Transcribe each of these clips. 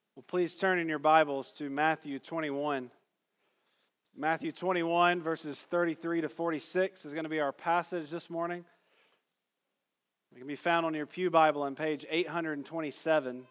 Well, please turn in your Bibles to Matthew 21. Matthew 21, verses 33 to 46 is going to be our passage this morning. It can be found on your pew Bible on page 827.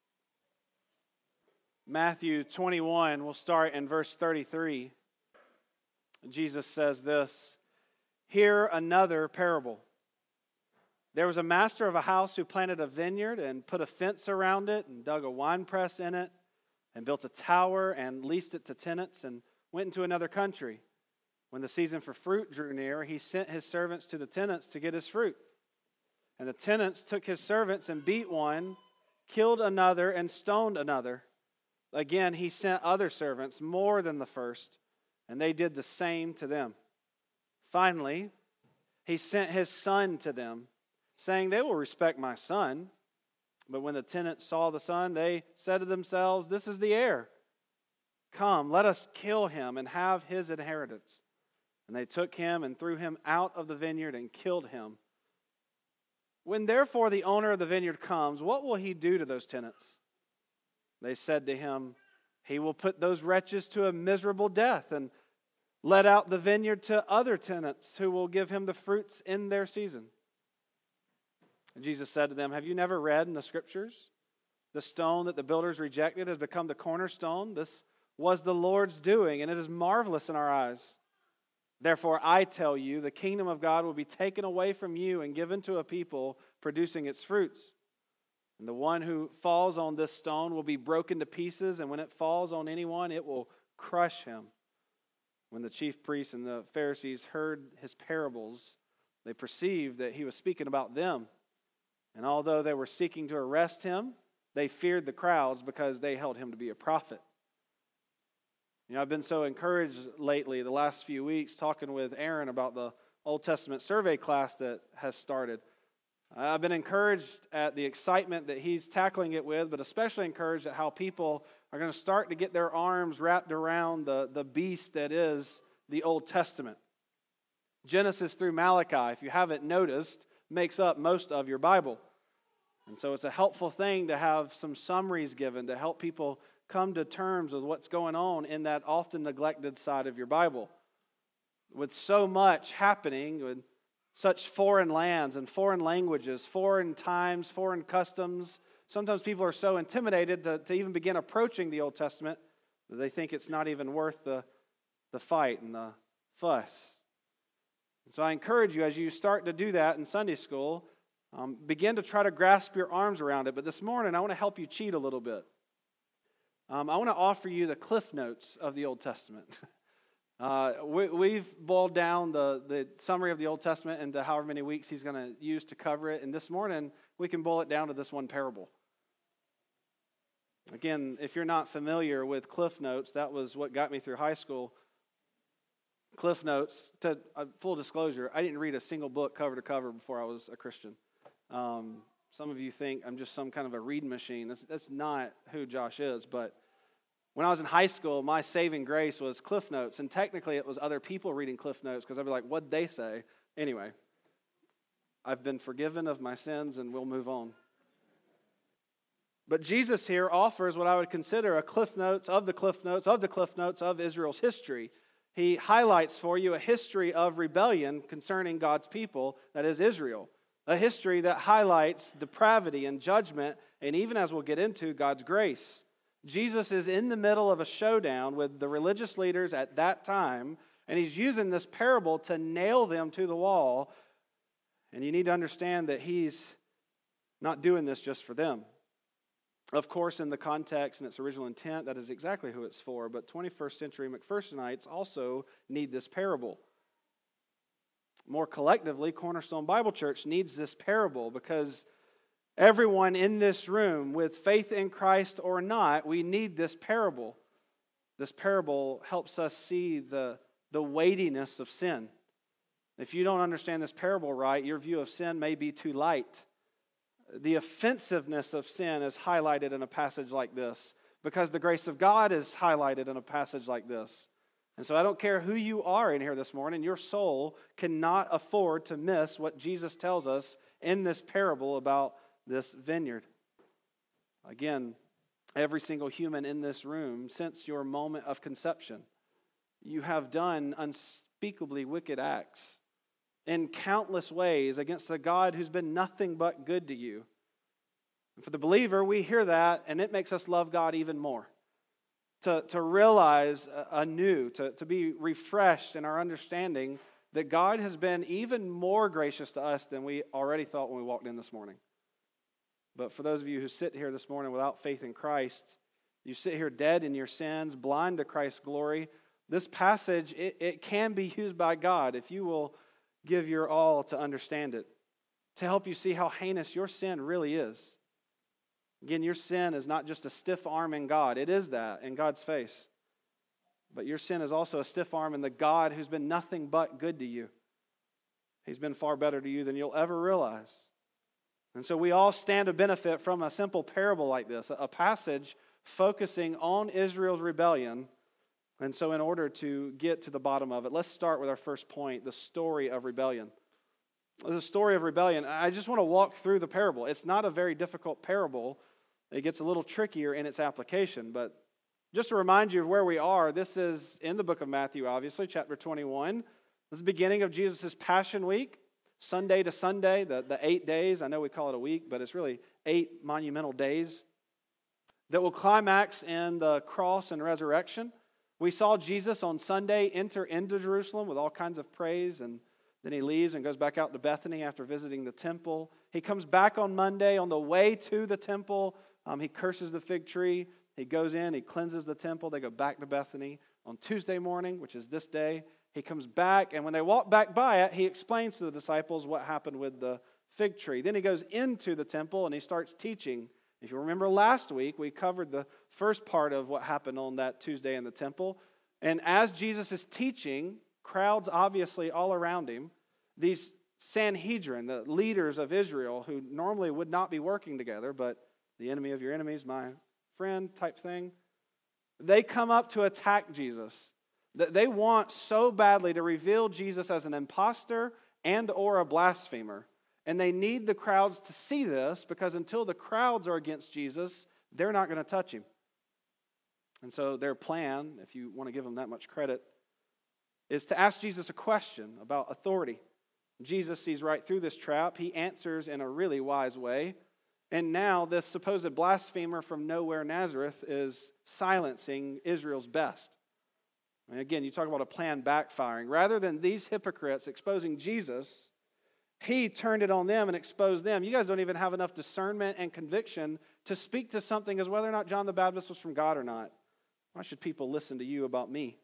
Matthew 21, we'll start in verse 33. Jesus says this, "Hear another parable. There was a master of a house who planted a vineyard and put a fence around it and dug a winepress in it and built a tower and leased it to tenants and went into another country. When the season for fruit drew near, he sent his servants to the tenants to get his fruit. And the tenants took his servants and beat one, killed another, and stoned another. Again, he sent other servants, more than the first, and they did the same to them. Finally, he sent his son to them, saying, 'They will respect my son.' But when the tenants saw the son, they said to themselves, 'This is the heir. Come, let us kill him and have his inheritance.' And they took him and threw him out of the vineyard and killed him. When therefore the owner of the vineyard comes, what will he do to those tenants?' They said to him, 'He will put those wretches to a miserable death and let out the vineyard to other tenants who will give him the fruits in their season.' And Jesus said to them, 'Have you never read in the Scriptures? The stone that the builders rejected has become the cornerstone. This was the Lord's doing, and it is marvelous in our eyes. Therefore, I tell you, the kingdom of God will be taken away from you and given to a people producing its fruits. And the one who falls on this stone will be broken to pieces, and when it falls on anyone, it will crush him.' When the chief priests and the Pharisees heard his parables, they perceived that he was speaking about them. And although they were seeking to arrest him, they feared the crowds because they held him to be a prophet." I've been so encouraged lately, the last few weeks, talking with Aaron about the Old Testament survey class that has started. I've been encouraged at the excitement that he's tackling it with, but especially encouraged at how people are going to start to get their arms wrapped around the beast that is the Old Testament. Genesis through Malachi, if you haven't noticed, makes up most of your Bible. And so it's a helpful thing to have some summaries given to help people come to terms with what's going on in that often neglected side of your Bible. With so much happening, with such foreign lands and foreign languages, foreign times, foreign customs, sometimes people are so intimidated to even begin approaching the Old Testament that they think it's not even worth the fight and the fuss. And so I encourage you, as you start to do that in Sunday school, begin to try to grasp your arms around it. But this morning, I want to help you cheat a little bit. I want to offer you the Cliff Notes of the Old Testament. We've boiled down the summary of the Old Testament into however many weeks he's going to use to cover it. And this morning, we can boil it down to this one parable. Again, if you're not familiar with Cliff Notes, that was what got me through high school. Cliff Notes, to full disclosure, I didn't read a single book cover to cover before I was a Christian. Some of you think I'm just some kind of a reading machine. That's not who Josh is, but when I was in high school, my saving grace was Cliff Notes, and technically it was other people reading Cliff Notes because I'd be like, what'd they say? Anyway, I've been forgiven of my sins and we'll move on. But Jesus here offers what I would consider a Cliff Notes of the Cliff Notes of the Cliff Notes of Israel's history. He highlights for you a history of rebellion concerning God's people, that is Israel. A history that highlights depravity and judgment, and even as we'll get into, God's grace. Jesus is in the middle of a showdown with the religious leaders at that time, and he's using this parable to nail them to the wall. And you need to understand that he's not doing this just for them. Of course, in the context and its original intent, that is exactly who it's for, but 21st century McPhersonites also need this parable. More collectively, Cornerstone Bible Church needs this parable because everyone in this room, with faith in Christ or not, we need this parable. This parable helps us see the weightiness of sin. If you don't understand this parable right, your view of sin may be too light. The offensiveness of sin is highlighted in a passage like this because the grace of God is highlighted in a passage like this. And so I don't care who you are in here this morning, your soul cannot afford to miss what Jesus tells us in this parable about this vineyard. Again, every single human in this room, since your moment of conception, you have done unspeakably wicked acts in countless ways against a God who's been nothing but good to you. And for the believer, we hear that, and it makes us love God even more. To realize anew, to be refreshed in our understanding that God has been even more gracious to us than we already thought when we walked in this morning. But for those of you who sit here this morning without faith in Christ, you sit here dead in your sins, blind to Christ's glory. This passage, it can be used by God if you will give your all to understand it, to help you see how heinous your sin really is. Again, your sin is not just a stiff arm in God. It is that in God's face. But your sin is also a stiff arm in the God who's been nothing but good to you. He's been far better to you than you'll ever realize. And so we all stand to benefit from a simple parable like this, a passage focusing on Israel's rebellion. And so in order to get to the bottom of it, let's start with our first point, the story of rebellion. The story of rebellion. I just want to walk through the parable. It's not a very difficult parable. It gets a little trickier in its application, but just to remind you of where we are, this is in the book of Matthew, obviously, chapter 21. This is the beginning of Jesus' Passion Week, Sunday to Sunday, the 8 days. I know we call it a week, but it's really 8 monumental days that will climax in the cross and resurrection. We saw Jesus on Sunday enter into Jerusalem with all kinds of praise, and then he leaves and goes back out to Bethany after visiting the temple. He comes back on Monday on the way to the temple. He curses the fig tree. He goes in, he cleanses the temple. They go back to Bethany. On Tuesday morning, which is this day, he comes back, and when they walk back by it, he explains to the disciples what happened with the fig tree. Then he goes into the temple and he starts teaching. If you remember last week, we covered the first part of what happened on that Tuesday in the temple. And as Jesus is teaching, crowds obviously all around him, these Sanhedrin, the leaders of Israel, who normally would not be working together, but the enemy of your enemies, my friend type thing, they come up to attack Jesus. They want so badly to reveal Jesus as an imposter and or a blasphemer. And they need the crowds to see this, because until the crowds are against Jesus, they're not going to touch him. And so their plan, if you want to give them that much credit, is to ask Jesus a question about authority. Jesus sees right through this trap. He answers in a really wise way. And now this supposed blasphemer from nowhere, Nazareth, is silencing Israel's best. And again, you talk about a plan backfiring. Rather than these hypocrites exposing Jesus, he turned it on them and exposed them. You guys don't even have enough discernment and conviction to speak to something as whether or not John the Baptist was from God or not. Why should people listen to you about me?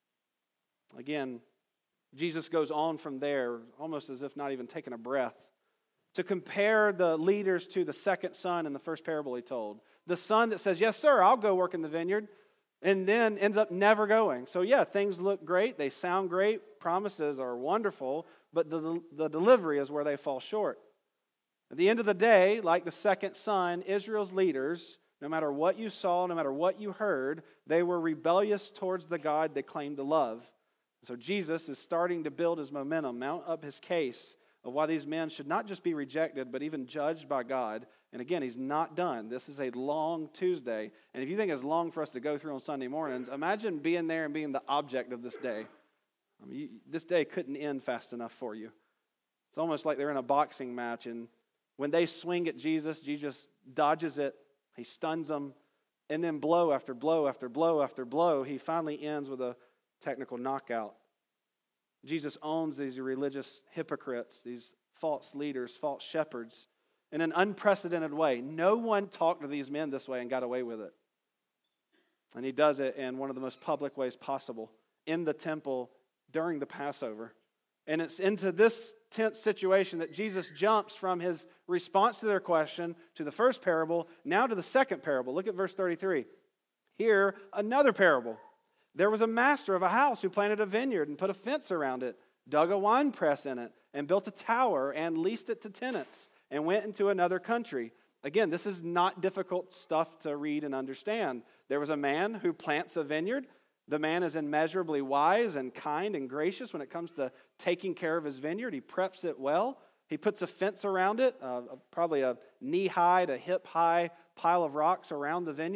Again, Jesus goes on from there, almost as if not even taking a breath, to compare the leaders to the second son in the first parable he told. The son that says, yes, sir, I'll go work in the vineyard, and then ends up never going. So yeah, things look great, they sound great, promises are wonderful, but the delivery is where they fall short. At the end of the day, like the second son, Israel's leaders, no matter what you saw, no matter what you heard, they were rebellious towards the God they claimed to love. So Jesus is starting to build his momentum, mount up his case of why these men should not just be rejected, but even judged by God. And again, he's not done. This is a long Tuesday. And if you think it's long for us to go through on Sunday mornings, imagine being there and being the object of this day. I mean, this day couldn't end fast enough for you. It's almost like they're in a boxing match, and when they swing at Jesus, Jesus dodges it, he stuns them, and then blow after blow after blow after blow, he finally ends with a technical knockout. Jesus owns these religious hypocrites, these false leaders, false shepherds, in an unprecedented way. No one talked to these men this way and got away with it. And he does it in one of the most public ways possible, in the temple during the Passover. And it's into this tense situation that Jesus jumps from his response to their question to the first parable, now to the second parable. Look at verse 33. Here, another parable. There was a master of a house who planted a vineyard and put a fence around it, dug a wine press in it, and built a tower and leased it to tenants, and went into another country. Again, this is not difficult stuff to read and understand. There was a man who plants a vineyard. The man is immeasurably wise and kind and gracious when it comes to taking care of his vineyard. He preps it well. He puts a fence around it, probably a knee-high to hip-high pile of rocks around the vineyard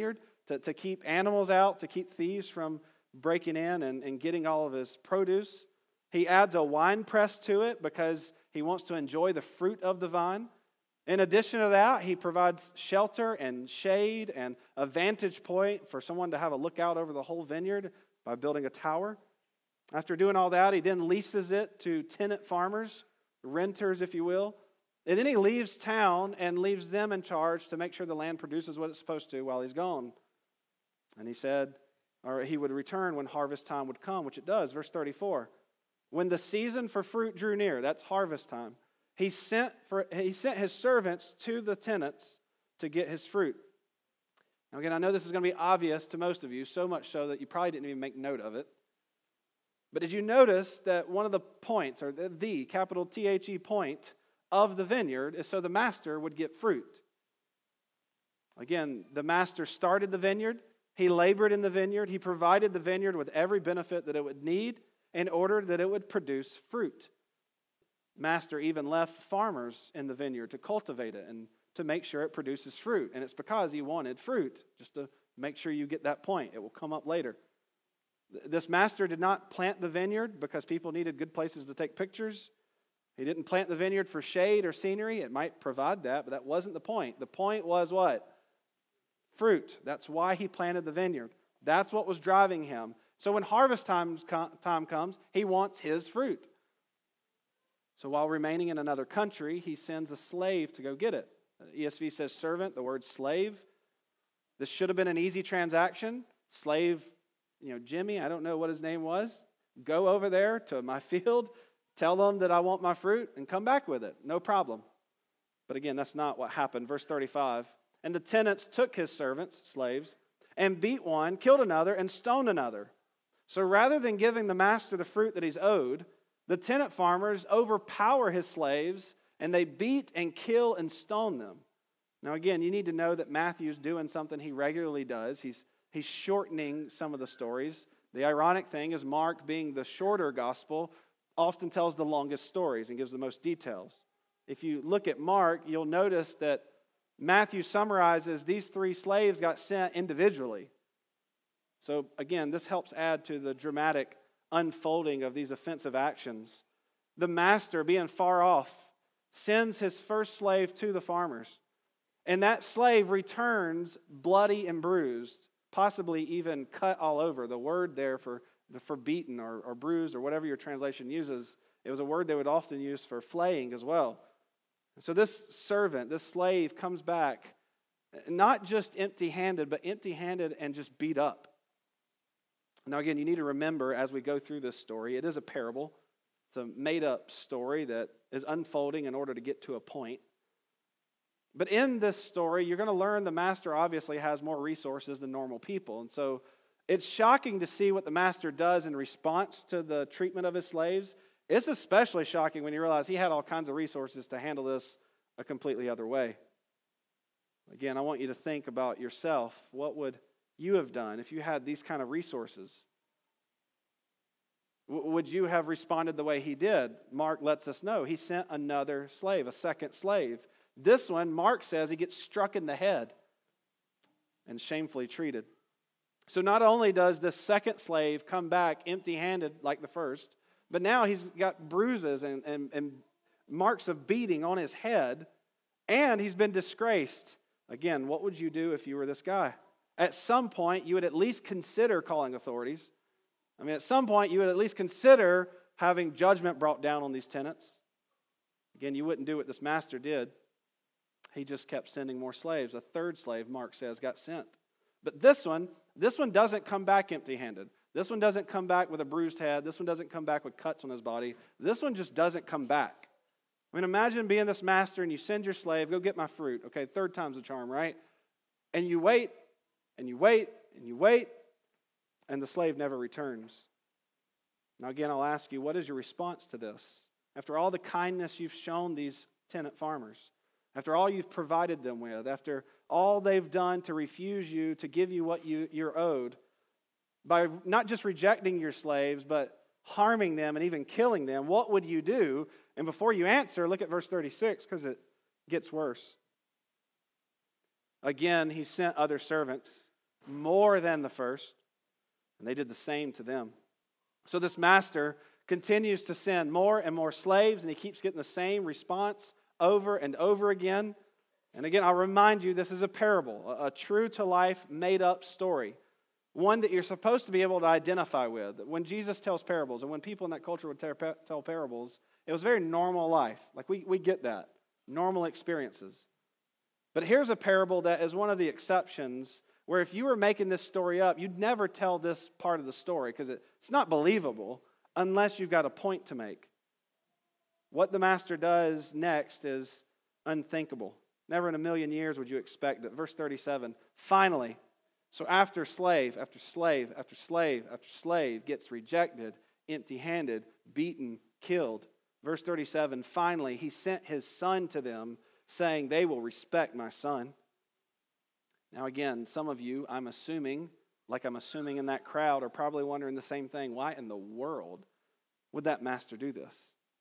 to keep animals out, to keep thieves from breaking in and getting all of his produce. He adds a wine press to it because he wants to enjoy the fruit of the vine. In addition to that, he provides shelter and shade and a vantage point for someone to have a lookout over the whole vineyard by building a tower. After doing all that, he then leases it to tenant farmers, renters, if you will. And then he leaves town and leaves them in charge to make sure the land produces what it's supposed to while he's gone. And he said, or he would return when harvest time would come, which it does. Verse 34. When the season for fruit drew near, that's harvest time, he sent his servants to the tenants to get his fruit. Now again, I know this is going to be obvious to most of you, so much so that you probably didn't even make note of it. But did you notice that one of the points, or the capital THE point of the vineyard, is so the master would get fruit? Again, the master started the vineyard. He labored in the vineyard. He provided the vineyard with every benefit that it would need in order that it would produce fruit. Master even left farmers in the vineyard to cultivate it and to make sure it produces fruit. And it's because he wanted fruit, just to make sure you get that point. It will come up later. This master did not plant the vineyard because people needed good places to take pictures. He didn't plant the vineyard for shade or scenery. It might provide that, but that wasn't the point. The point was what? Fruit. That's why he planted the vineyard. That's what was driving him. So when harvest time comes, he wants his fruit. So while remaining in another country, he sends a slave to go get it. ESV says servant, the word slave. This should have been an easy transaction. Slave, Jimmy, I don't know what his name was. Go over there to my field, tell them that I want my fruit, and come back with it. No problem. But again, that's not what happened. Verse 35. And the tenants took his servants, slaves, and beat one, killed another, and stoned another. So rather than giving the master the fruit that he's owed, the tenant farmers overpower his slaves, and they beat and kill and stone them. Now again, you need to know that Matthew's doing something he regularly does. He's shortening some of the stories. The ironic thing is Mark, being the shorter gospel, often tells the longest stories and gives the most details. If you look at Mark, you'll notice that Matthew summarizes these 3 slaves got sent individually. So again, this helps add to the dramatic unfolding of these offensive actions. The master, being far off, sends his first slave to the farmers. And that slave returns bloody and bruised, possibly even cut all over. The word there for beaten or bruised or whatever your translation uses, it was a word they would often use for flaying as well. So this servant, this slave comes back not just empty-handed, but empty-handed and just beat up. Now again, you need to remember as we go through this story, it is a parable. It's a made-up story that is unfolding in order to get to a point. But in this story, you're going to learn the master obviously has more resources than normal people. And so it's shocking to see what the master does in response to the treatment of his slaves. It's especially shocking when you realize he had all kinds of resources to handle this a completely other way. Again, I want you to think about yourself. What would you have done if you had these kind of resources? Would you have responded the way he did? Mark lets us know. He sent another slave, a second slave. This one, Mark says, he gets struck in the head and shamefully treated. So not only does this second slave come back empty-handed like the first, but now he's got bruises and marks of beating on his head, and he's been disgraced. Again, what would you do if you were this guy? At some point, you would at least consider calling authorities. At some point, you would at least consider having judgment brought down on these tenants. Again, you wouldn't do what this master did. He just kept sending more slaves. A third slave, Mark says, got sent. But this one doesn't come back empty-handed. This one doesn't come back with a bruised head. This one doesn't come back with cuts on his body. This one just doesn't come back. Imagine being this master and you send your slave, go get my fruit. Okay, third time's the charm, right? And you wait, and you wait, and you wait, and the slave never returns. Now again, I'll ask you, what is your response to this? After all the kindness you've shown these tenant farmers, after all you've provided them with, after all they've done to refuse you, to give you what you're owed, by not just rejecting your slaves, but harming them and even killing them, what would you do? And before you answer, look at verse 36, because it gets worse. Again, he sent other servants, more than the first. And they did the same to them. So this master continues to send more and more slaves, and he keeps getting the same response over and over again. And again, I'll remind you, this is a parable, a true-to-life, made-up story, one that you're supposed to be able to identify with. When Jesus tells parables, and when people in that culture would tell parables, it was very normal life. Like we get that, normal experiences. But here's a parable that is one of the exceptions, where if you were making this story up, you'd never tell this part of the story because it's not believable unless you've got a point to make. What the master does next is unthinkable. Never in a million years would you expect it. Verse 37, finally, so after slave, after slave, after slave, after slave gets rejected, empty-handed, beaten, killed. Verse 37, finally, he sent his son to them, saying, they will respect my son. Now again, some of you, I'm assuming in that crowd, are probably wondering the same thing. Why in the world would that master do this?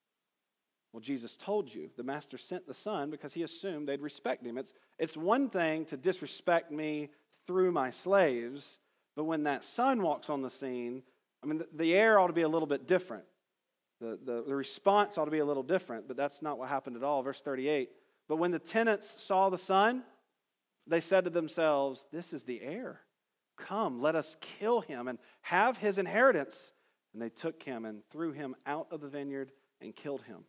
Well, Jesus told you the master sent the son because he assumed they'd respect him. It's one thing to disrespect me through my slaves, but when that son walks on the scene, I mean, the air ought to be a little bit different. The response ought to be a little different, but that's not what happened at all. Verse 38, but when the tenants saw the son, they said to themselves, this is the heir. Come, let us kill him and have his inheritance. And they took him and threw him out of the vineyard and killed him.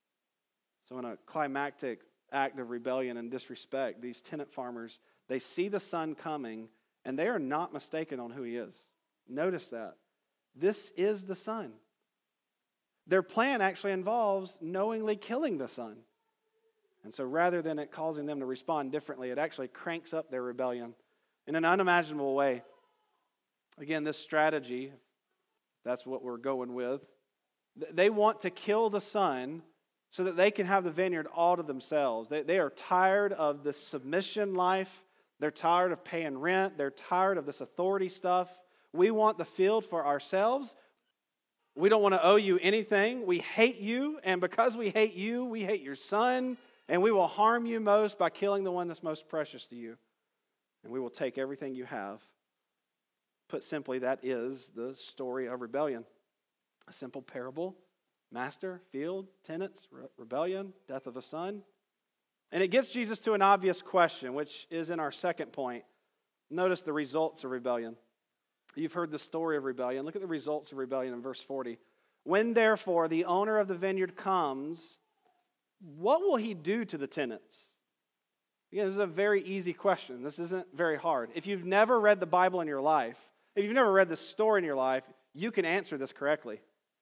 So in a climactic act of rebellion and disrespect, these tenant farmers, they see the son coming, and they are not mistaken on who he is. Notice that. This is the son. Their plan actually involves knowingly killing the son. And so rather than it causing them to respond differently, it actually cranks up their rebellion in an unimaginable way. Again, this strategy, that's what we're going with. They want to kill the son so that they can have the vineyard all to themselves. They are tired of this submission life. They're tired of paying rent. They're tired of this authority stuff. We want the field for ourselves. We don't want to owe you anything. We hate you, and because we hate you, we hate your son, and we will harm you most by killing the one that's most precious to you. And we will take everything you have. Put simply, that is the story of rebellion. A simple parable. Master, field, tenants, rebellion, death of a son. And it gets Jesus to an obvious question, which is in our second point. Notice the results of rebellion. You've heard the story of rebellion. Look at the results of rebellion in verse 40. When therefore the owner of the vineyard comes, what will he do to the tenants? Again, this is a very easy question. This isn't very hard. If you've never read the Bible in your life, if you've never read this story in your life, you can answer this correctly.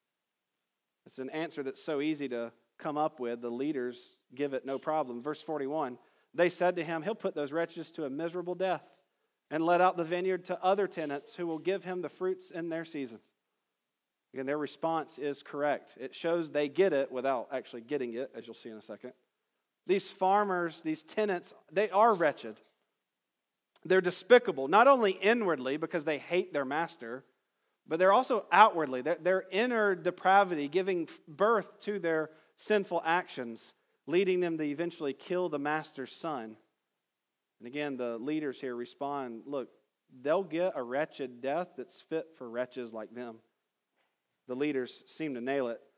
It's an answer that's so easy to come up with. The leaders give it no problem. Verse 41, they said to him, he'll put those wretches to a miserable death and let out the vineyard to other tenants who will give him the fruits in their seasons. Again, their response is correct. It shows they get it without actually getting it, as you'll see in a second. These farmers, these tenants, they are wretched. They're despicable, not only inwardly because they hate their master, but they're also outwardly. Their inner depravity giving birth to their sinful actions, leading them to eventually kill the master's son. And again, the leaders here respond, look, they'll get a wretched death that's fit for wretches like them. The leaders seem to nail it.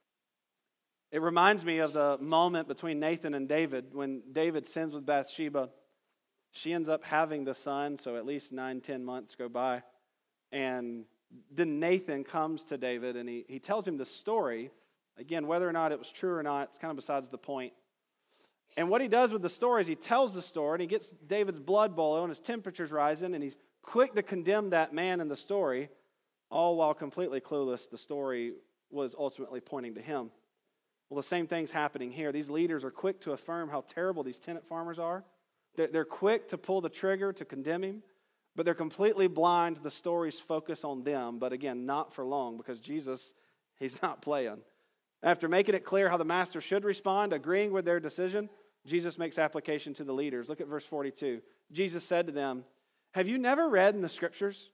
It reminds me of the moment between Nathan and David when David sins with Bathsheba. She ends up having the son, so at least 9-10 months go by. And then Nathan comes to David and he tells him the story. Again, whether or not it was true or not, it's kind of besides the point. And what he does with the story is he tells the story and he gets David's blood boiling and his temperature's rising and he's quick to condemn that man in the story, all while completely clueless the story was ultimately pointing to him. Well, the same thing's happening here. These leaders are quick to affirm how terrible these tenant farmers are. They're quick to pull the trigger to condemn him, but they're completely blind to the story's focus on them. But again, not for long, because Jesus, he's not playing. After making it clear how the master should respond, agreeing with their decision, Jesus makes application to the leaders. Look at verse 42. Jesus said to them, have you never read in the scriptures,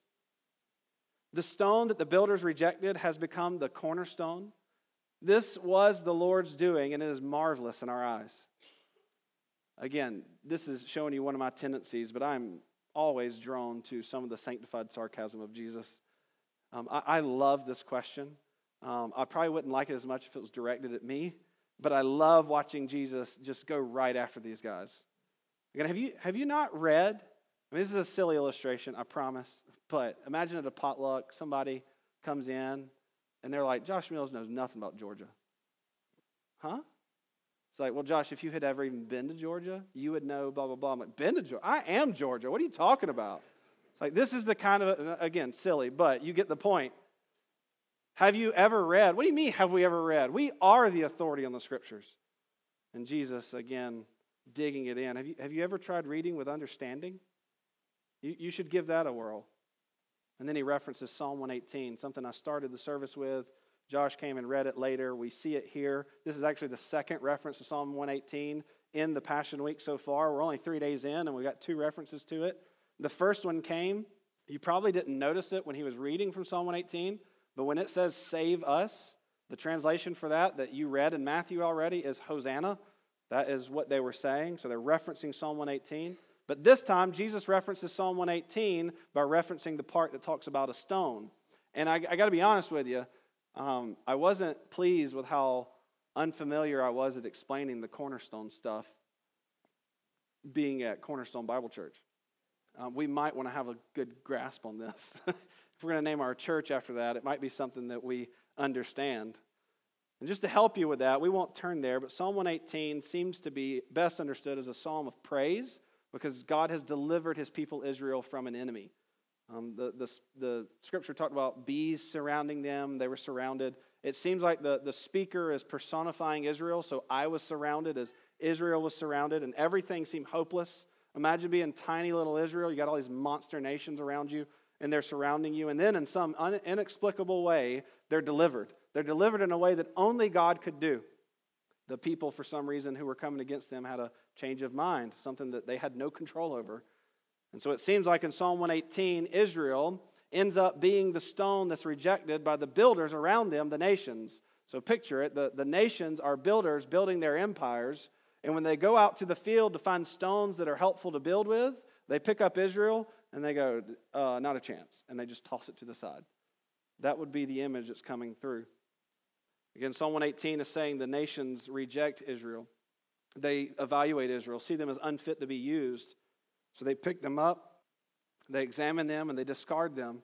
the stone that the builders rejected has become the cornerstone? This was the Lord's doing, and it is marvelous in our eyes. Again, this is showing you one of my tendencies, but I'm always drawn to some of the sanctified sarcasm of Jesus. I love this question. I probably wouldn't like it as much if it was directed at me, but I love watching Jesus just go right after these guys. Again, have you not read? I mean, this is a silly illustration, I promise, but imagine at a potluck, somebody comes in, and they're like, Josh Mills knows nothing about Georgia. Huh? It's like, well, Josh, if you had ever even been to Georgia, you would know blah, blah, blah. I'm like, been to Georgia? I am Georgia. What are you talking about? It's like, this is the kind of, again, silly, but you get the point. Have you ever read? What do you mean, have we ever read? We are the authority on the Scriptures. And Jesus, again, digging it in. Have you ever tried reading with understanding? You should give that a whirl. And then he references Psalm 118, something I started the service with. Josh came and read it later. We see it here. This is actually the second reference to Psalm 118 in the Passion Week so far. We're only 3 days in, and we got 2 references to it. The first one came, you probably didn't notice it when he was reading from Psalm 118, but when it says save us, the translation for that you read in Matthew already is Hosanna. That is what they were saying. So they're referencing Psalm 118. But this time, Jesus references Psalm 118 by referencing the part that talks about a stone. And I got to be honest with you, I wasn't pleased with how unfamiliar I was at explaining the Cornerstone stuff being at Cornerstone Bible Church. We might want to have a good grasp on this. If we're going to name our church after that, it might be something that we understand. And just to help you with that, we won't turn there, but Psalm 118 seems to be best understood as a psalm of praise because God has delivered his people Israel from an enemy. The scripture talked about bees surrounding them. They were surrounded. It seems like the speaker is personifying Israel, so I was surrounded as Israel was surrounded, and everything seemed hopeless. Imagine being tiny little Israel. You got all these monster nations around you, and they're surrounding you. And then in some inexplicable way, they're delivered. They're delivered in a way that only God could do. The people, for some reason, who were coming against them had a change of mind, something that they had no control over. And so it seems like in Psalm 118, Israel ends up being the stone that's rejected by the builders around them, the nations. So picture it, the nations are builders building their empires, and when they go out to the field to find stones that are helpful to build with, they pick up Israel and they go, not a chance, and they just toss it to the side. That would be the image that's coming through. Again, Psalm 118 is saying the nations reject Israel. They evaluate Israel, see them as unfit to be used. So they pick them up, they examine them, and they discard them.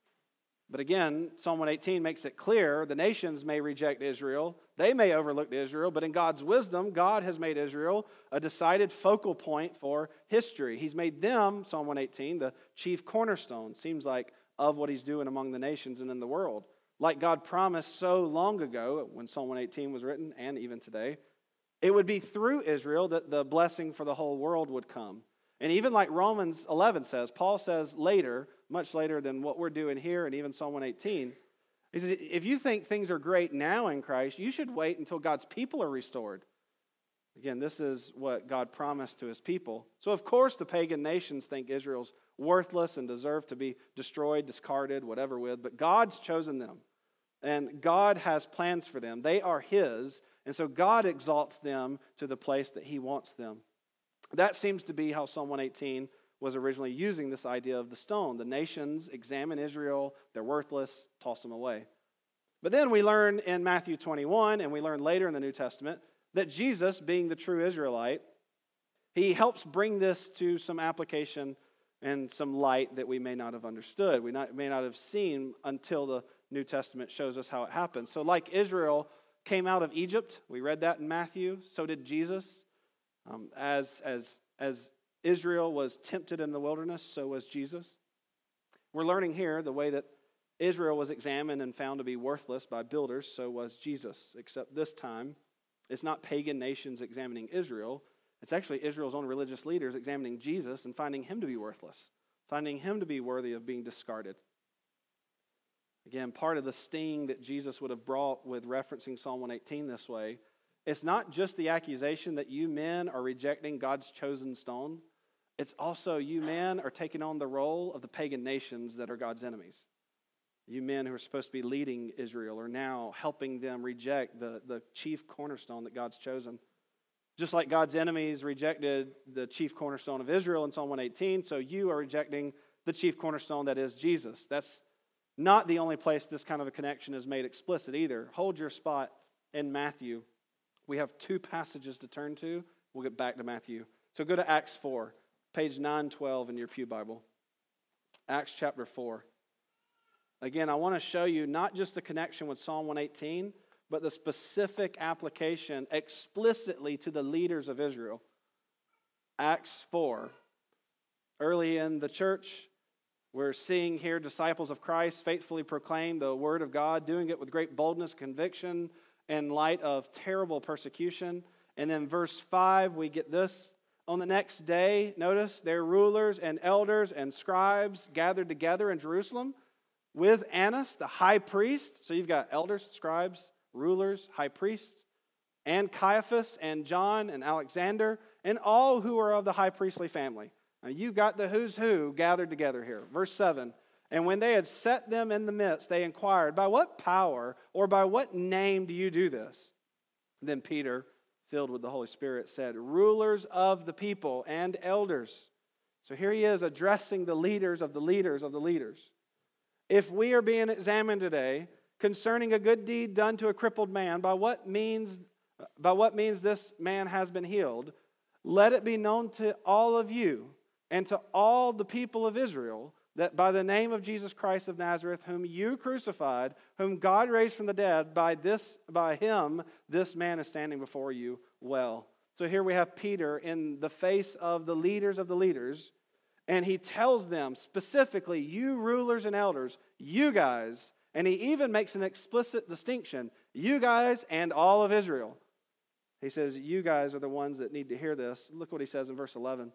But again, Psalm 118 makes it clear the nations may reject Israel. They may overlook Israel, but in God's wisdom, God has made Israel a decided focal point for history. He's made them, Psalm 118, the chief cornerstone, seems like, of what he's doing among the nations and in the world. Like God promised so long ago when Psalm 118 was written, and even today, it would be through Israel that the blessing for the whole world would come. And even like Romans 11 says, Paul says later, much later than what we're doing here and even Psalm 118, he says, if you think things are great now in Christ, you should wait until God's people are restored. Again, this is what God promised to his people. So of course the pagan nations think Israel's worthless and deserve to be destroyed, discarded, whatever with, but God's chosen them. And God has plans for them. They are his, and so God exalts them to the place that he wants them. That seems to be how Psalm 118 was originally using this idea of the stone. The nations examine Israel, they're worthless, toss them away. But then we learn in Matthew 21, and we learn later in the New Testament, that Jesus, being the true Israelite, he helps bring this to some application and some light that we may not have understood. We may not have seen until the New Testament shows us how it happens. So like Israel came out of Egypt, we read that in Matthew, so did Jesus. As Israel was tempted in the wilderness, so was Jesus. We're learning here the way that Israel was examined and found to be worthless by builders, so was Jesus. Except this time, it's not pagan nations examining Israel. It's actually Israel's own religious leaders examining Jesus and finding him to be worthless, finding him to be worthy of being discarded. Again, part of the sting that Jesus would have brought with referencing Psalm 118 this way, it's not just the accusation that you men are rejecting God's chosen stone. It's also you men are taking on the role of the pagan nations that are God's enemies. You men who are supposed to be leading Israel are now helping them reject the chief cornerstone that God's chosen. Just like God's enemies rejected the chief cornerstone of Israel in Psalm 118, so you are rejecting the chief cornerstone that is Jesus. That's not the only place this kind of a connection is made explicit either. Hold your spot in Matthew. We have two passages to turn to. We'll get back to Matthew. So go to Acts 4, page 912 in your pew Bible. Acts chapter 4. Again, I want to show you not just the connection with Psalm 118, but the specific application explicitly to the leaders of Israel. Acts 4. Early in the church, we're seeing here disciples of Christ faithfully proclaim the word of God, doing it with great boldness, conviction, in light of terrible persecution. And then verse 5, we get this. On the next day, notice, their rulers and elders and scribes gathered together in Jerusalem with Annas, the high priest. So you've got elders, scribes, rulers, high priests, and Caiaphas and John and Alexander, and all who are of the high priestly family. Now you've got the who's who gathered together here. Verse 7, and when they had set them in the midst, they inquired, by what power or by what name do you do this? Then Peter, filled with the Holy Spirit, said, rulers of the people and elders. So here he is addressing the leaders of the leaders of the leaders. If we are being examined today concerning a good deed done to a crippled man, by what means this man has been healed, let it be known to all of you and to all the people of Israel that by the name of Jesus Christ of Nazareth, whom you crucified, whom God raised from the dead, by him, this man is standing before you well. So here we have Peter in the face of the leaders, and he tells them specifically, you rulers and elders, you guys, and he even makes an explicit distinction, you guys and all of Israel. He says, you guys are the ones that need to hear this. Look what he says in verse 11.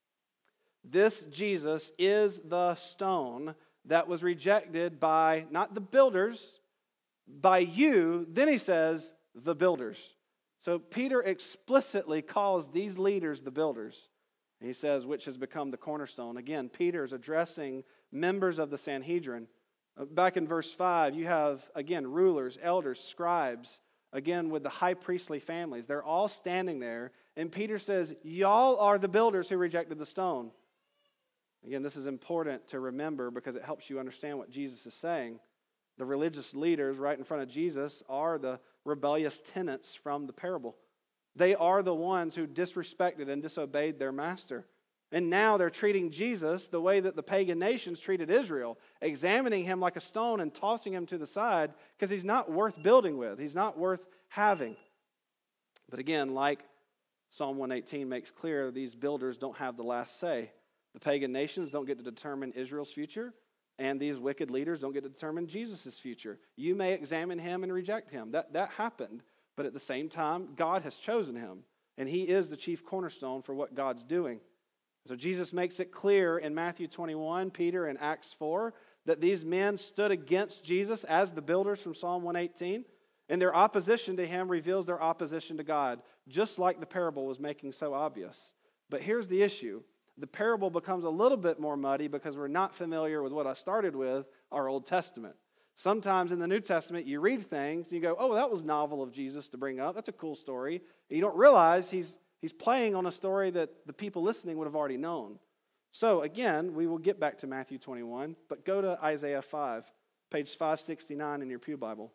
This Jesus is the stone that was rejected by, not the builders, by you. Then he says, the builders. So Peter explicitly calls these leaders the builders. And he says, which has become the cornerstone. Again, Peter is addressing members of the Sanhedrin. Back in verse 5, you have, again, rulers, elders, scribes, again, with the high priestly families. They're all standing there. And Peter says, y'all are the builders who rejected the stone. Again, this is important to remember because it helps you understand what Jesus is saying. The religious leaders right in front of Jesus are the rebellious tenants from the parable. They are the ones who disrespected and disobeyed their master. And now they're treating Jesus the way that the pagan nations treated Israel, examining him like a stone and tossing him to the side because he's not worth building with. He's not worth having. But again, like Psalm 118 makes clear, these builders don't have the last say. The pagan nations don't get to determine Israel's future, and these wicked leaders don't get to determine Jesus' future. You may examine him and reject him. That happened, but at the same time, God has chosen him, and he is the chief cornerstone for what God's doing. So Jesus makes it clear in Matthew 21, Peter in Acts 4, that these men stood against Jesus as the builders from Psalm 118, and their opposition to him reveals their opposition to God, just like the parable was making so obvious. But here's the issue. The parable becomes a little bit more muddy because we're not familiar with what I started with, our Old Testament. Sometimes in the New Testament, you read things, and you go, oh, that was novel of Jesus to bring up. That's a cool story. And you don't realize he's playing on a story that the people listening would have already known. So again, we will get back to Matthew 21, but go to Isaiah 5, page 569 in your pew Bible.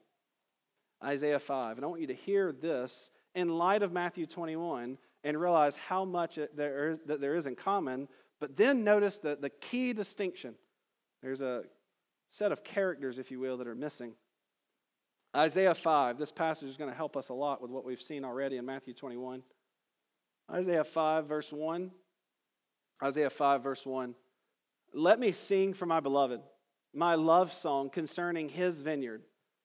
Isaiah 5. And I want you to hear this in light of Matthew 21 and realize how much there is in common, but then notice the key distinction. There's a set of characters, if you will, that are missing. Isaiah 5, this passage is going to help us a lot with what we've seen already in Matthew 21. Isaiah 5, verse 1. Isaiah 5, verse 1. Let me sing for my beloved, my love song concerning his vineyard.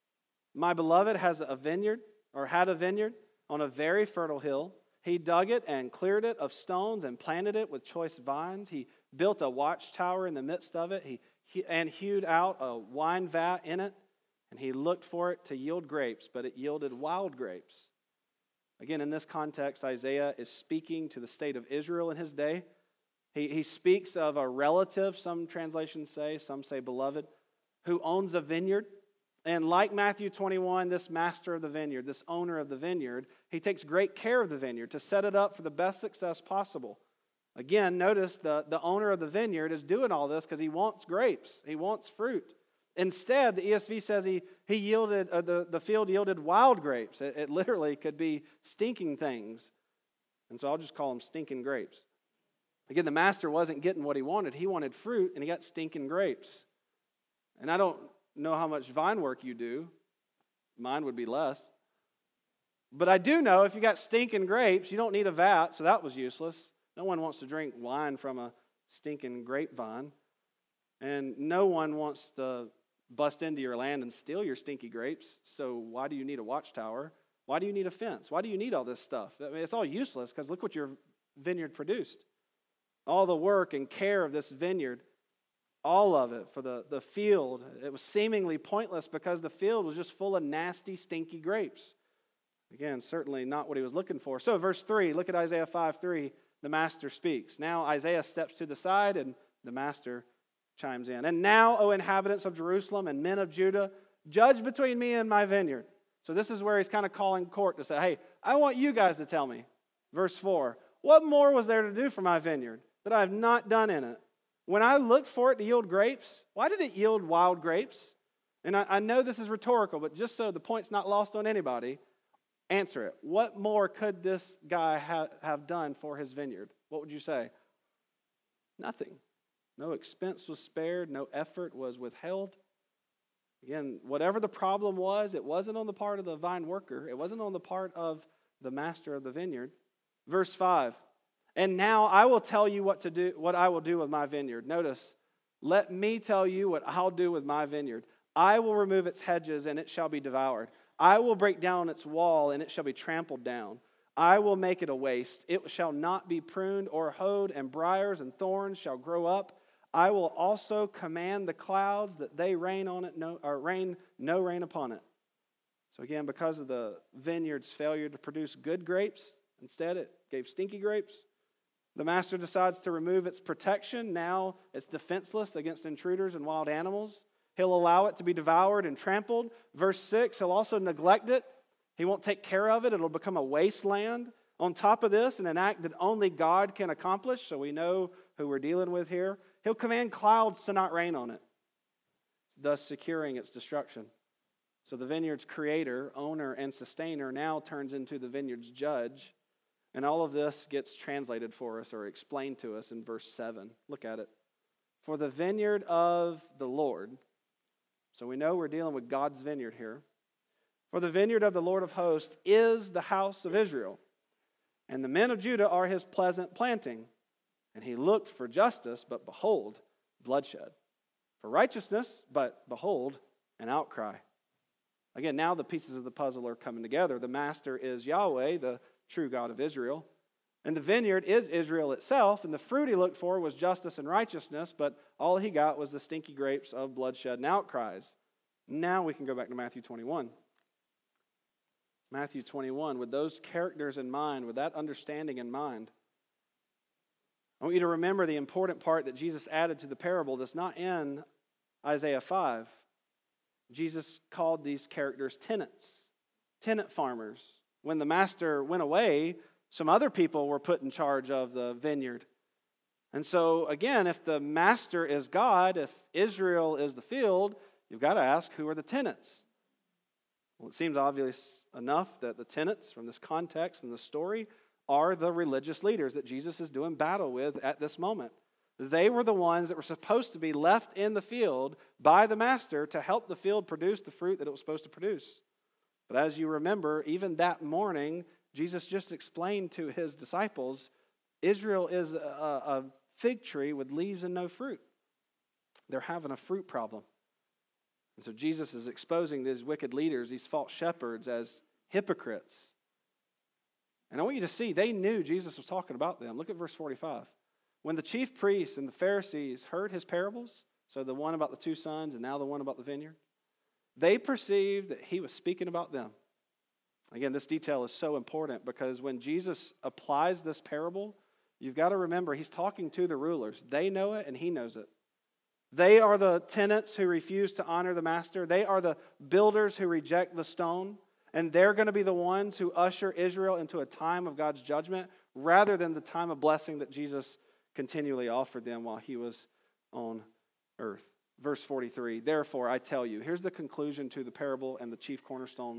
My beloved has a vineyard, or had a vineyard, on a very fertile hill. He dug it and cleared it of stones and planted it with choice vines. He built a watchtower in the midst of it. He hewed out a wine vat in it, and he looked for it to yield grapes, but it yielded wild grapes. Again, in this context, Isaiah is speaking to the state of Israel in his day. He speaks of a relative, some translations say, some say beloved, who owns a vineyard And like Matthew 21, this master of the vineyard, this owner of the vineyard, he takes great care of the vineyard to set it up for the best success possible. Again, notice the owner of the vineyard is doing all this because he wants grapes. He wants fruit. Instead, the ESV says the field yielded wild grapes. It literally could be stinking things. And so I'll just call them stinking grapes. Again, the master wasn't getting what he wanted. He wanted fruit, and he got stinking grapes. And I don't know how much vine work you do. Mine would be less. But I do know if you got stinking grapes, you don't need a vat, so that was useless. No one wants to drink wine from a stinking grapevine. And no one wants to bust into your land and steal your stinky grapes. So why do you need a watchtower? Why do you need a fence? Why do you need all this stuff? I mean, it's all useless because look what your vineyard produced. All the work and care of this vineyard, all of it for the field, it was seemingly pointless because the field was just full of nasty, stinky grapes. Again, certainly not what he was looking for. So verse 3, look at Isaiah 5:3. The master speaks. Now Isaiah steps to the side and the master chimes in. And now, O inhabitants of Jerusalem and men of Judah, judge between me and my vineyard. So this is where he's kind of calling court to say, hey, I want you guys to tell me. Verse 4, what more was there to do for my vineyard that I have not done in it? When I looked for it to yield grapes, why did it yield wild grapes? And I know this is rhetorical, but just so the point's not lost on anybody, answer it. What more could this guy have done for his vineyard? What would you say? Nothing. No expense was spared. No effort was withheld. Again, whatever the problem was, it wasn't on the part of the vine worker. It wasn't on the part of the master of the vineyard. Verse 5, and now I will tell you what I will do with my vineyard. Notice, let me tell you what I'll do with my vineyard. I will remove its hedges, and it shall be devoured. I will break down its wall, and it shall be trampled down. I will make it a waste. It shall not be pruned or hoed, and briars and thorns shall grow up. I will also command the clouds that they rain on it, no rain upon it. So again, because of the vineyard's failure to produce good grapes, instead it gave stinky grapes. The master decides to remove its protection. Now it's defenseless against intruders and wild animals. He'll allow it to be devoured and trampled. Verse 6, he'll also neglect it. He won't take care of it. It'll become a wasteland. On top of this, in an act that only God can accomplish, so we know who we're dealing with here, he'll command clouds to not rain on it, thus securing its destruction. So the vineyard's creator, owner, and sustainer now turns into the vineyard's judge. And all of this gets translated for us or explained to us in verse 7. Look at it. For the vineyard of the Lord, so we know we're dealing with God's vineyard here. For the vineyard of the Lord of hosts is the house of Israel, and the men of Judah are his pleasant planting. And he looked for justice, but behold, bloodshed. For righteousness, but behold, an outcry. Again, now the pieces of the puzzle are coming together. The master is Yahweh, the true God of Israel. And the vineyard is Israel itself, and the fruit he looked for was justice and righteousness, but all he got was the stinky grapes of bloodshed and outcries. Now we can go back to Matthew 21. Matthew 21, with those characters in mind, with that understanding in mind, I want you to remember the important part that Jesus added to the parable that's not in Isaiah 5. Jesus called these characters tenants, tenant farmers. When the master went away, some other people were put in charge of the vineyard. And so, again, if the master is God, if Israel is the field, you've got to ask, who are the tenants? Well, it seems obvious enough that the tenants from this context and the story are the religious leaders that Jesus is doing battle with at this moment. They were the ones that were supposed to be left in the field by the master to help the field produce the fruit that it was supposed to produce. But as you remember, even that morning, Jesus just explained to his disciples, Israel is a fig tree with leaves and no fruit. They're having a fruit problem. And so Jesus is exposing these wicked leaders, these false shepherds, as hypocrites. And I want you to see, they knew Jesus was talking about them. Look at verse 45. When the chief priests and the Pharisees heard his parables, so the one about the two sons and now the one about the vineyard, they perceived that he was speaking about them. Again, this detail is so important because when Jesus applies this parable, you've got to remember he's talking to the rulers. They know it and he knows it. They are the tenants who refuse to honor the master. They are the builders who reject the stone. And they're going to be the ones who usher Israel into a time of God's judgment rather than the time of blessing that Jesus continually offered them while he was on earth. Verse 43, therefore I tell you, here's the conclusion to the parable and the chief cornerstone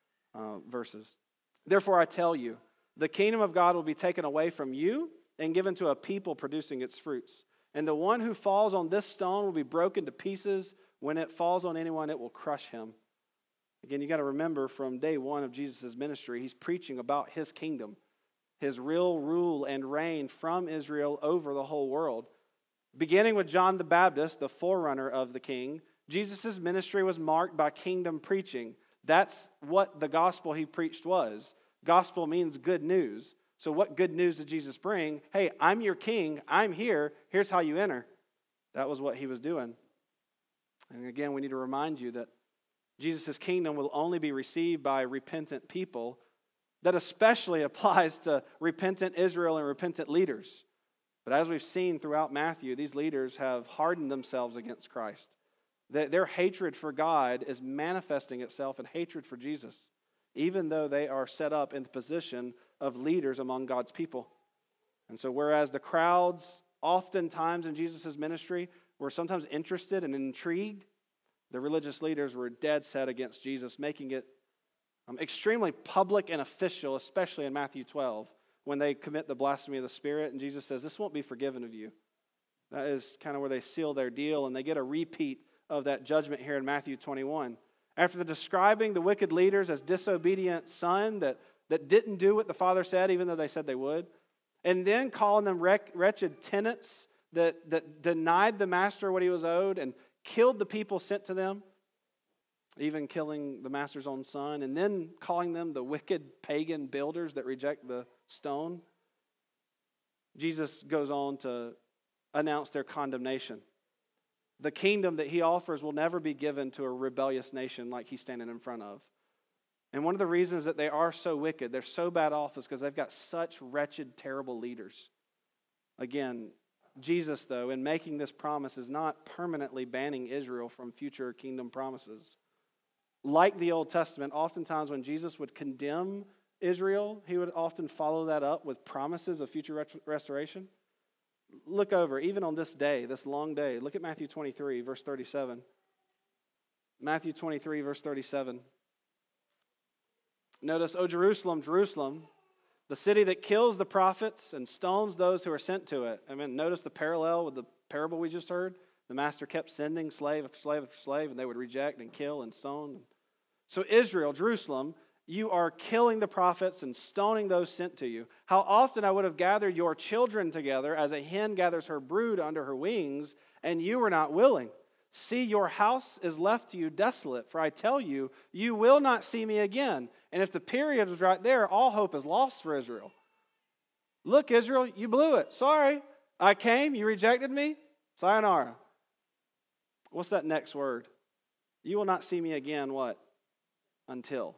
verses. Therefore I tell you, the kingdom of God will be taken away from you and given to a people producing its fruits. And the one who falls on this stone will be broken to pieces. When it falls on anyone, it will crush him. Again, you got to remember from day one of Jesus' ministry, he's preaching about his kingdom, his real rule and reign from Israel over the whole world. Beginning with John the Baptist, the forerunner of the king, Jesus' ministry was marked by kingdom preaching. That's what the gospel he preached was. Gospel means good news. So what good news did Jesus bring? Hey, I'm your king. I'm here. Here's how you enter. That was what he was doing. And again, we need to remind you that Jesus' kingdom will only be received by repentant people. That especially applies to repentant Israel and repentant leaders. But as we've seen throughout Matthew, these leaders have hardened themselves against Christ. Their hatred for God is manifesting itself in hatred for Jesus, even though they are set up in the position of leaders among God's people. And so whereas the crowds oftentimes in Jesus' ministry were sometimes interested and intrigued, the religious leaders were dead set against Jesus, making it extremely public and official, especially in Matthew 12, when they commit the blasphemy of the Spirit, and Jesus says, this won't be forgiven of you. That is kind of where they seal their deal, and they get a repeat of that judgment here in Matthew 21. After describing the wicked leaders as disobedient son that didn't do what the Father said, even though they said they would, and then calling them wretched tenants that denied the master what he was owed and killed the people sent to them, even killing the master's own son, and then calling them the wicked pagan builders that reject the stone, Jesus goes on to announce their condemnation. The kingdom that he offers will never be given to a rebellious nation like he's standing in front of. And one of the reasons that they are so wicked, they're so bad off, is because they've got such wretched, terrible leaders. Again, Jesus, though, in making this promise, is not permanently banning Israel from future kingdom promises. Like the Old Testament, oftentimes when Jesus would condemn Israel, he would often follow that up with promises of future restoration. Look over, even on this day, this long day, look at Matthew 23, verse 37. Matthew 23, verse 37. Notice, O Jerusalem, Jerusalem, the city that kills the prophets and stones those who are sent to it. I mean, notice the parallel with the parable we just heard. The master kept sending slave after slave after slave, and they would reject and kill and stone. So Israel, Jerusalem, you are killing the prophets and stoning those sent to you. How often I would have gathered your children together as a hen gathers her brood under her wings, and you were not willing. See, your house is left to you desolate, for I tell you, you will not see me again. And if the period was right there, all hope is lost for Israel. Look, Israel, you blew it. Sorry. I came, you rejected me. Sayonara. What's that next word? You will not see me again, what? Until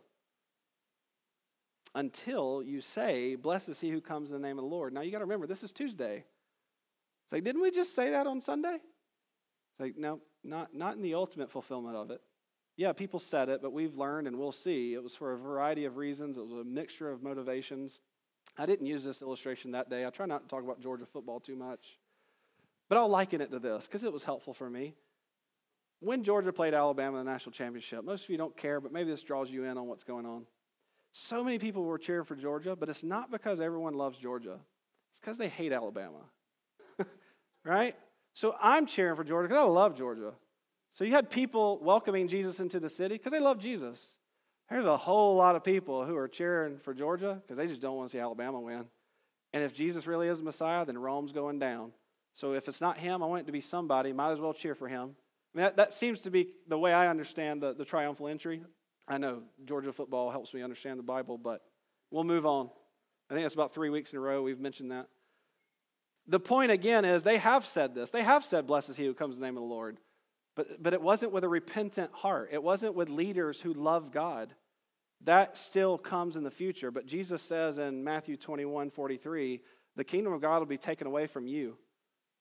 you say, blessed is he who comes in the name of the Lord. Now you got to remember, this is Tuesday. It's like, didn't we just say that on Sunday? It's like, no, not in the ultimate fulfillment of it. Yeah, people said it, but we've learned and we'll see. It was for a variety of reasons. It was a mixture of motivations. I didn't use this illustration that day. I try not to talk about Georgia football too much. But I'll liken it to this because it was helpful for me. When Georgia played Alabama in the national championship, most of you don't care, but maybe this draws you in on what's going on. So many people were cheering for Georgia, but it's not because everyone loves Georgia. It's because they hate Alabama. Right? So I'm cheering for Georgia because I love Georgia. So you had people welcoming Jesus into the city because they love Jesus. There's a whole lot of people who are cheering for Georgia because they just don't want to see Alabama win. And if Jesus really is the Messiah, then Rome's going down. So if it's not him, I want it to be somebody. Might as well cheer for him. I mean, that seems to be the way I understand the triumphal entry. I know Georgia football helps me understand the Bible, but we'll move on. I think it's about 3 weeks in a row we've mentioned that. The point, again, is they have said this. They have said, blessed is he who comes in the name of the Lord. But it wasn't with a repentant heart. It wasn't with leaders who love God. That still comes in the future. But Jesus says in Matthew 21:43, the kingdom of God will be taken away from you.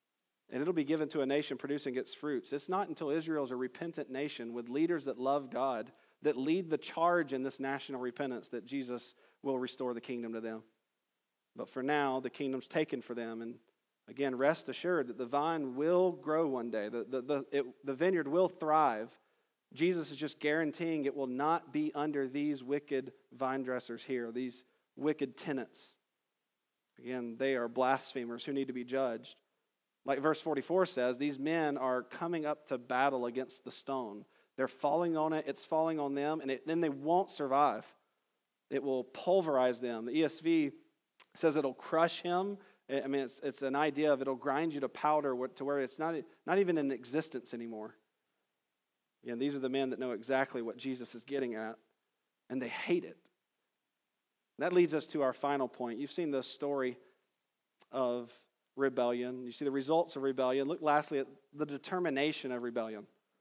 and it'll be given to a nation producing its fruits. It's not until Israel is a repentant nation with leaders that love God, that lead the charge in this national repentance, that Jesus will restore the kingdom to them. But for now, the kingdom's taken for them. And again, rest assured that the vine will grow one day. The vineyard will thrive. Jesus is just guaranteeing it will not be under these wicked vine dressers here, these wicked tenants. Again, they are blasphemers who need to be judged. Like verse 44 says, these men are coming up to battle against the stone. They're falling on it, it's falling on them, and then they won't survive. It will pulverize them. The ESV says it'll crush him. I mean, it's an idea of it'll grind you to powder to where it's not even in existence anymore. Again, these are the men that know exactly what Jesus is getting at, and they hate it. That leads us to our final point. You've seen the story of rebellion. You see the results of rebellion. Look lastly at the determination of rebellion.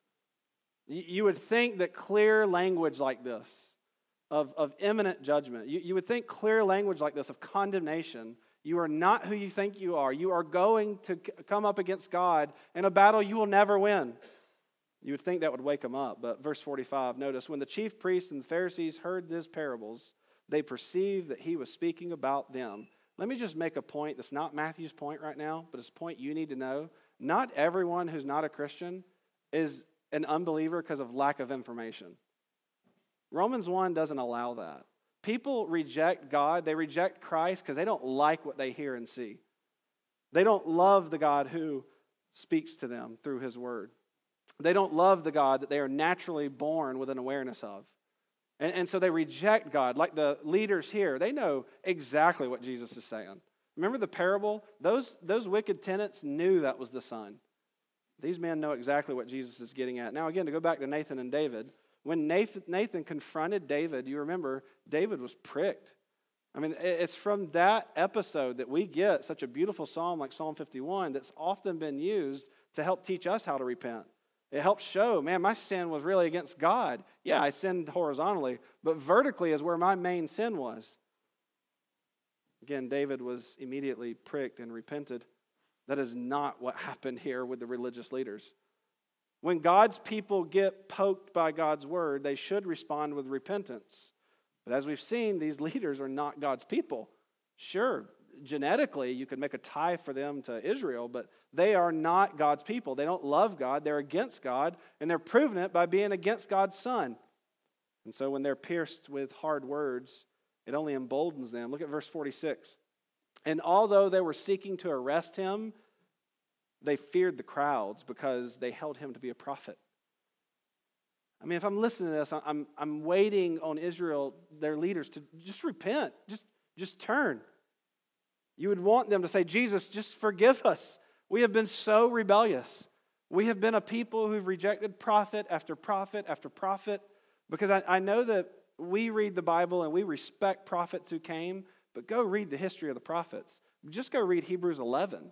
You would think that clear language like this, of imminent judgment, you would think clear language like this of condemnation, you are not who you think you are. You are going to come up against God in a battle you will never win. You would think that would wake them up. But verse 45, notice, when the chief priests and the Pharisees heard these parables, they perceived that he was speaking about them. Let me just make a point that's not Matthew's point right now, but it's a point you need to know. Not everyone who's not a Christian is an unbeliever because of lack of information. Romans 1 doesn't allow that. People reject God, they reject Christ because they don't like what they hear and see. They don't love the God who speaks to them through his word. They don't love the God that they are naturally born with an awareness of. And so they reject God. Like the leaders here, they know exactly what Jesus is saying. Remember the parable? Those wicked tenants knew that was the son. These men know exactly what Jesus is getting at. Now again, to go back to Nathan and David, when Nathan confronted David, you remember, David was pricked. I mean, it's from that episode that we get such a beautiful psalm like Psalm 51 that's often been used to help teach us how to repent. It helps show, man, my sin was really against God. Yeah, I sinned horizontally, but vertically is where my main sin was. Again, David was immediately pricked and repented. That is not what happened here with the religious leaders. When God's people get poked by God's word, they should respond with repentance. But as we've seen, these leaders are not God's people. Sure, genetically, you could make a tie for them to Israel, but they are not God's people. They don't love God. They're against God, and they're proving it by being against God's Son. And so when they're pierced with hard words, it only emboldens them. Look at verse 46. And although they were seeking to arrest him, they feared the crowds because they held him to be a prophet. I mean, if I'm listening to this, I'm waiting on Israel, their leaders, to just repent, just turn. You would want them to say, Jesus, just forgive us. We have been so rebellious. We have been a people who've rejected prophet after prophet after prophet. Because I know that we read the Bible and we respect prophets who came, but go read the history of the prophets. Just go read Hebrews 11.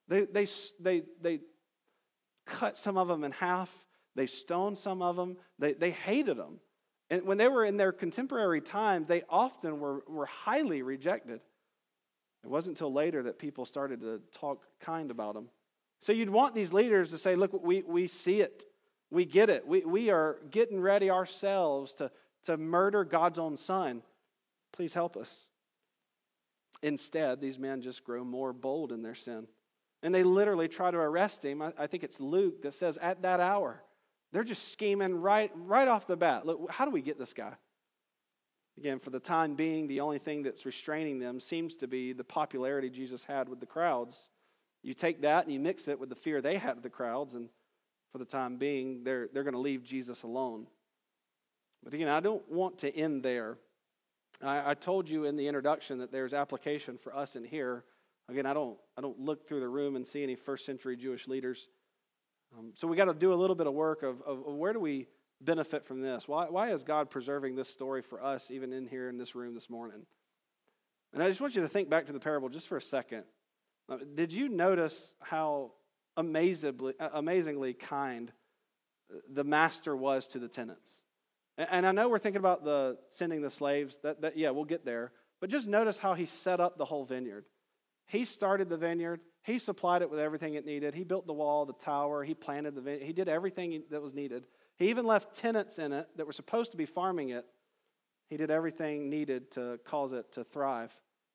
They cut some of them in half. They stoned some of them. They hated them. And when they were in their contemporary time, they often were highly rejected. It wasn't until later that people started to talk kind about them. So you'd want these leaders to say, look, we see it. We get it. We are getting ready ourselves to murder God's own son. Please help us. Instead, these men just grow more bold in their sin. And they literally try to arrest him. I think it's Luke that says at that hour. They're just scheming right off the bat. Look, how do we get this guy? Again, for the time being, the only thing that's restraining them seems to be the popularity Jesus had with the crowds. You take that and you mix it with the fear they had of the crowds, and for the time being, they're going to leave Jesus alone. But again, I don't want to end there. I told you in the introduction that there's application for us in here. Again, I don't look through the room and see any first century Jewish leaders. So we got to do a little bit of work of where do we benefit from this? Why is God preserving this story for us even in here in this room this morning? And I just want you to think back to the parable just for a second. Did you notice how amazingly kind the master was to the tenants? And I know we're thinking about the sending the slaves. That yeah, we'll get there. But just notice how he set up the whole vineyard. He started the vineyard. He supplied it with everything it needed. He built the wall, the tower. He planted the vineyard. He did everything that was needed. He even left tenants in it that were supposed to be farming it. He did everything needed to cause it to thrive.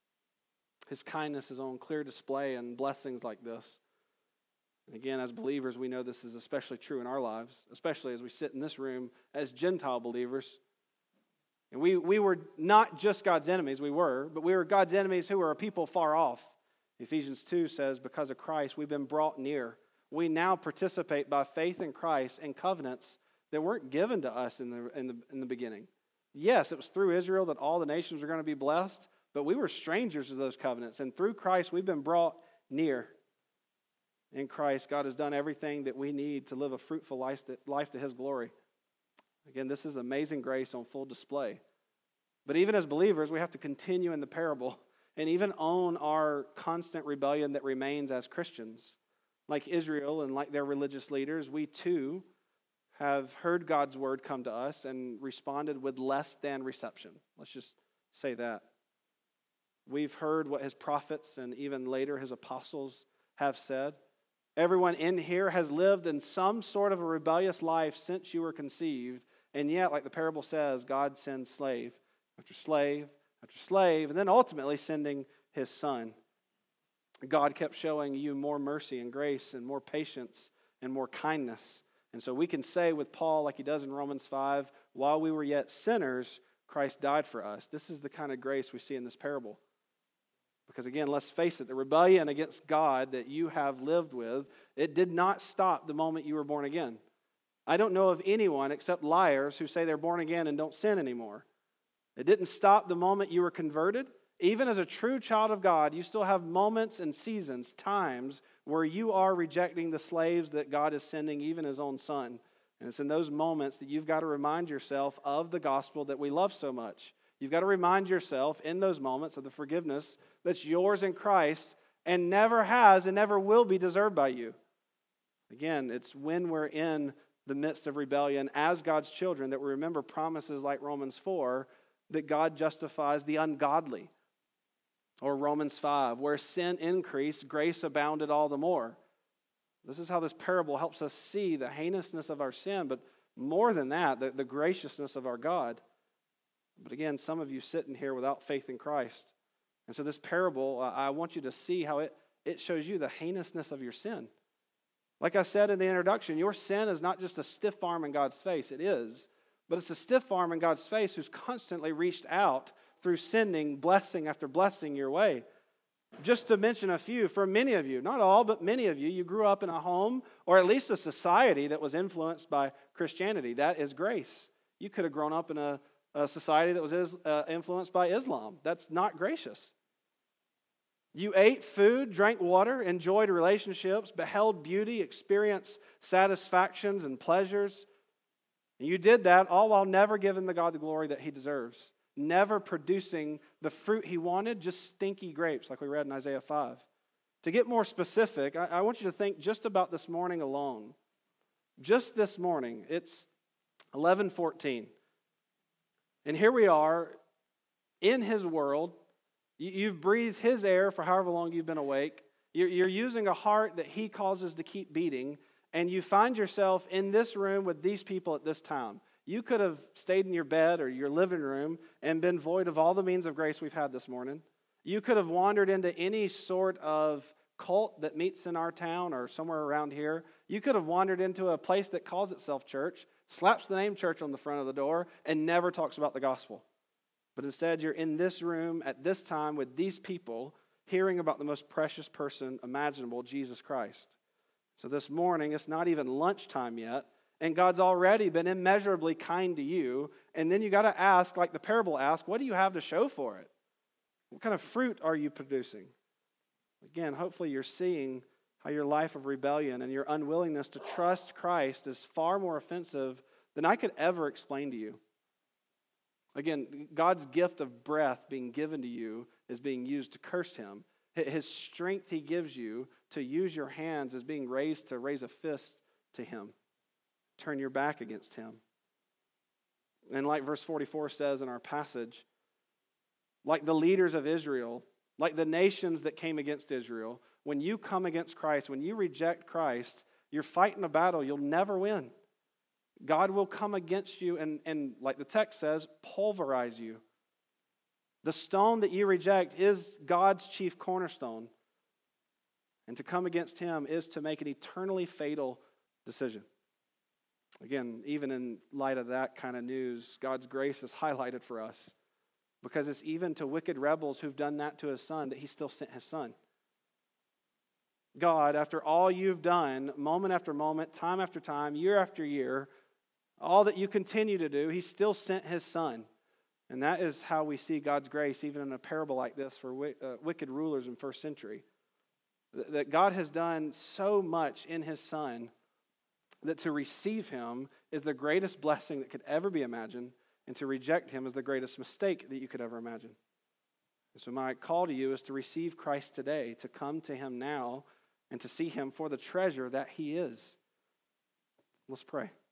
His kindness is on clear display in blessings like this. And again, as believers, we know this is especially true in our lives, especially as we sit in this room as Gentile believers. And we were not just God's enemies, but we were God's enemies who were a people far off. Ephesians 2 says, because of Christ, we've been brought near. We now participate by faith in Christ in covenants that weren't given to us in the beginning. Yes, it was through Israel that all the nations were going to be blessed, but we were strangers to those covenants. And through Christ, we've been brought near. In Christ, God has done everything that we need to live a fruitful life to His glory. Again, this is amazing grace on full display. But even as believers, we have to continue in the parable and even own our constant rebellion that remains as Christians. Like Israel and like their religious leaders, we too have heard God's word come to us and responded with less than reception. Let's just say that. We've heard what His prophets and even later His apostles have said. Everyone in here has lived in some sort of a rebellious life since you were conceived, and yet, like the parable says, God sends slave after slave after slave, and then ultimately sending His Son. God kept showing you more mercy and grace and more patience and more kindness. And so we can say with Paul, like he does in Romans 5, while we were yet sinners, Christ died for us. This is the kind of grace we see in this parable. Because again, let's face it, the rebellion against God that you have lived with, it did not stop the moment you were born again. I don't know of anyone except liars who say they're born again and don't sin anymore. It didn't stop the moment you were converted. Even as a true child of God, you still have moments and seasons, times, where you are rejecting the slaves that God is sending, even His own Son. And it's in those moments that you've got to remind yourself of the gospel that we love so much. You've got to remind yourself in those moments of the forgiveness that's yours in Christ and never has and never will be deserved by you. Again, it's when we're in the midst of rebellion as God's children that we remember promises like Romans 4 that God justifies the ungodly. Or Romans 5, where sin increased, grace abounded all the more. This is how this parable helps us see the heinousness of our sin, but more than that, the graciousness of our God. But again, some of you sitting here without faith in Christ. And so this parable, I want you to see how it shows you the heinousness of your sin. Like I said in the introduction, your sin is not just a stiff arm in God's face. It is. But it's a stiff arm in God's face who's constantly reached out through sending blessing after blessing your way. Just to mention a few, for many of you, not all, but many of you, you grew up in a home or at least a society that was influenced by Christianity. That is grace. You could have grown up in a society that was influenced by Islam. That's not gracious. You ate food, drank water, enjoyed relationships, beheld beauty, experienced satisfactions and pleasures. And you did that all while never giving the God the glory that He deserves. Never producing the fruit He wanted, just stinky grapes, like we read in Isaiah 5. To get more specific, I want you to think just about this morning alone. Just this morning, it's 11:14. And here we are in His world. You've breathed His air for however long you've been awake. You're using a heart that He causes to keep beating, and you find yourself in this room with these people at this time. You could have stayed in your bed or your living room and been void of all the means of grace we've had this morning. You could have wandered into any sort of cult that meets in our town or somewhere around here. You could have wandered into a place that calls itself church, slaps the name church on the front of the door, and never talks about the gospel. But instead, you're in this room at this time with these people hearing about the most precious person imaginable, Jesus Christ. So this morning, it's not even lunchtime yet, and God's already been immeasurably kind to you. And then you got to ask, like the parable asks, what do you have to show for it? What kind of fruit are you producing? Again, hopefully you're seeing how your life of rebellion and your unwillingness to trust Christ is far more offensive than I could ever explain to you. Again, God's gift of breath being given to you is being used to curse Him. His strength He gives you to use your hands is being raised to raise a fist to Him. Turn your back against Him. And like verse 44 says in our passage, like the leaders of Israel, Like the nations that came against Israel, when you come against Christ, when you reject Christ, you're fighting a battle you'll never win. God will come against you and like the text says, pulverize you. The stone that you reject is God's chief cornerstone. And to come against him is to make an eternally fatal decision. Again, even in light of that kind of news, God's grace is highlighted for us. Because it's even to wicked rebels who've done that to his son that he still sent his son. God, after all you've done, moment after moment, time after time, year after year, all that you continue to do, he still sent his son. And that is how we see God's grace, even in a parable like this for wicked rulers in first century. That God has done so much in his son that to receive him is the greatest blessing that could ever be imagined, and to reject him is the greatest mistake that you could ever imagine. And so my call to you is to receive Christ today, to come to him now, and to see him for the treasure that he is. Let's pray.